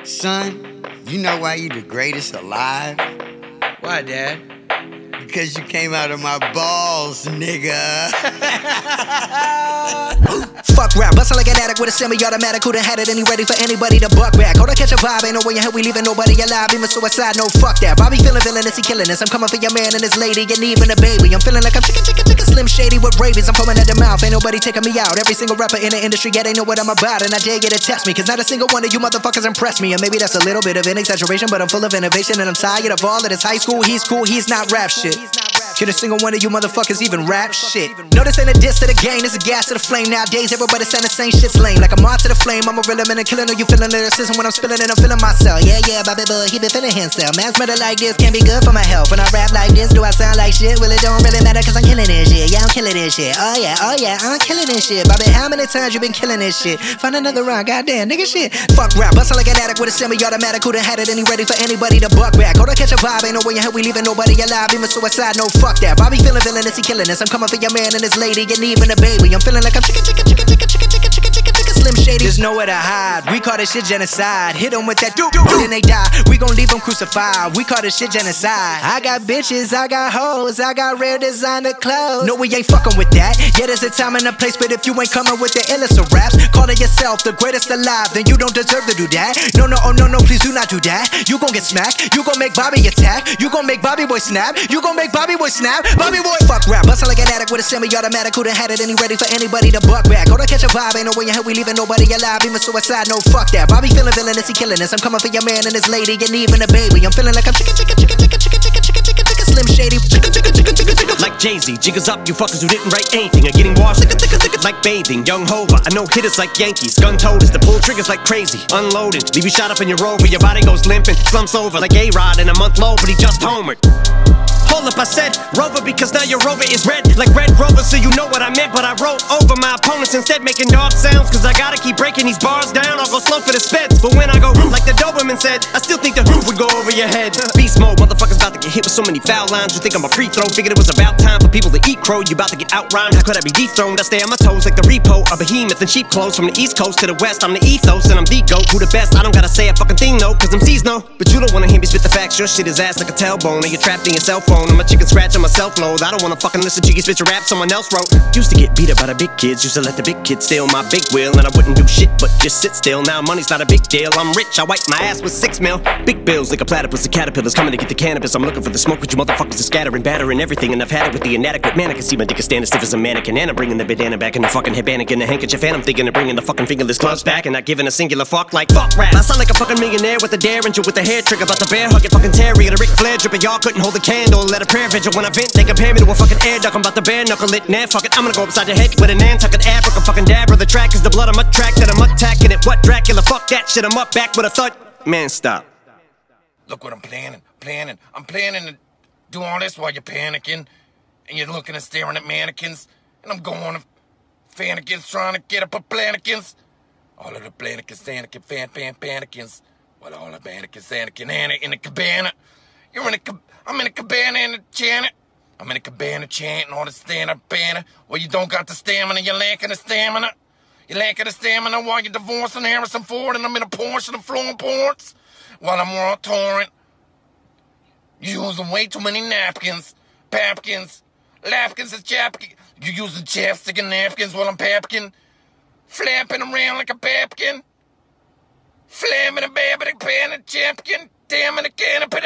Son, you know why you the greatest alive? Why, Dad? Because you came out of my balls, nigga. Fuck rap, bustin' like an addict with a semi-automatic. Who done had it and he ready for anybody to buck back? Hold on, catch a vibe, ain't no way in hell we leaving nobody alive. Even suicide, no fuck that. Bobby feeling villainous, he killing us. I'm coming for your man and his lady, and even a baby. I'm feeling like I'm chicken, Slim Shady with rabies. I'm foaming at the mouth, ain't nobody taking me out. Every single rapper in the industry, yeah, they know what I'm about. And I dare you to test me, cause not a single one of you motherfuckers impress me. And maybe that's a little bit of an exaggeration, but I'm full of innovation. And I'm tired of all of this high school, he's cool, he's not rap shit. Can a single one of you motherfuckers even rap shit? No, this ain't a diss to the game, this a gas to the flame. Nowadays, everybody saying the same shit's lame. Like I'm on to the flame, I'm a real man and killing. Know you feeling lyricism when I'm spilling and I'm feeling myself. Yeah, Bobby Boy, he been feeling himself. Man's better like this, can't be good for my health. When I rap like this, do I sound like shit? Well, it don't really matter cause I'm killing this shit. Yeah, I'm killing this shit. Oh yeah, I'm killing this shit. Bobby, how many times you been killing this shit? Find another rhyme, goddamn, nigga shit. Fuck rap, bustin' like an addict with a semi-automatic. Who done had it and he ready for anybody to buck back? Hold on, catch a vibe, ain't no way in hell we leaving nobody alive. Even suicide, no fuck that. Bobby feeling villainous, he killing us. I'm coming for your man and his lady, and even a baby. I'm feeling like I'm chicken, Slim Shady. There's nowhere to hide. We call this shit genocide. Hit them with that then they die. We gon' leave them crucified. We call this shit genocide. I got bitches, I got hoes, I got rare designer clothes. No, we ain't fucking with that. Yeah, there's a time and a place, but if you ain't coming with the illest of raps, calling yourself the greatest alive, then you don't deserve to do that. No, please do not do that. You gon' get smacked. You gon' make Bobby attack. You gon' make Bobby Boy snap. You gon' make Bobby Boy snap. Bobby Boy, fuck rap. Bustin' like an addict with a semi-automatic. Who done had it and he ready for anybody to buck back? Hold on, catch a vibe, ain't no way in hell we leaving nobody alive. Even suicide, no fuck that. Bobby feeling villainous, he killing us. I'm coming for your man and his lady, and even a baby. I'm feeling like I'm chicken, Slim Shady. Like Jay-Z, jiggers up, you fuckers who didn't write anything are getting washed like bathing. Young Hova, I know hitters like Yankees. Gun-toters, the pull triggers like crazy. Unloading, leave you shot up in your Rover. Your body goes limping, slumps over like A-Rod in a month low, but he just homered. Hold up, I said Rover because now your Rover is red like Red Rover, so you know what I meant. But I wrote over my opponents instead, making dog sounds, cause I gotta keep breaking these bars down. I'll go slow for the speds, but when I go like the Doberman said, I still think the roof would go over your head. Beast mode, motherfuckers about to get hit with so many foul lines. You think I'm a free throw, figured it was about time for people to eat crow. You about to get outrhymed, how could I be dethroned? I stay on my toes like the repo, a behemoth in sheep clothes. From the east coast to the west, I'm the ethos and I'm the GOAT. Who the best? I don't gotta say a fucking thing though, cause MCs know. But you don't wanna hear me spit the facts, your shit is ass like a tailbone, and you're trapped in your cell phone. I'm a chicken scratch on my self-load. I don't wanna fucking listen to you spit your rap someone else wrote. Used to get beat up by the big kids, used to let the big kids steal my big wheel, and I wouldn't do shit but just sit still. Now money's not a big deal, I'm rich, I wipe my ass with 6 mil. Big bills like a platypus, the caterpillars coming to get the cannabis. I'm looking for the smoke, but you motherfuckers are scattering, battering everything, and I've had it with the inadequate man. I can see my dick is standing stiff as a mannequin, and I'm bringing the bandana back in the fucking headband and the handkerchief, and I'm thinking of bringing the fucking fingerless gloves back, and not giving a singular fuck like fuck rap. I sound like a fucking millionaire with a derringer with a hair trigger, about the bear hugging fucking terrier, the Ric Flair dripper. Y'all couldn't hold a candle, let a prayer vigil when I vent. They compare me to a fucking air duck, I'm about to bare knuckle it. Nah, fuck it, I'm gonna go upside your head with a Nantucket Africa fucking dab. The track is the blood, I'm attracted, I'm attacking it. What Dracula, fuck that shit, I'm up back with a thud. Man, stop. Look what I'm planning. I'm planning to do all this while you're panicking, and you're looking and staring at mannequins, and I'm going to fannikins trying to get up a planikins. All of the planikins, panikins. Well, all the mannequins, Anna in the cabana. I'm in a cabana in the Janet. I'm in a cabana chanting all the stand-up banner. Well, you don't got the stamina, you're lacking the stamina. You're lacking the stamina while you're divorcing Harrison Ford, and I'm in a Porsche and I'm flowing ports while I'm on torrent. You're using way too many napkins, papkins, lapkins and chapkins. You're using chapstick and napkins while I'm papkin, flapping around like a papkin, flamming a babbing a pan and chapkin, damn it, a can of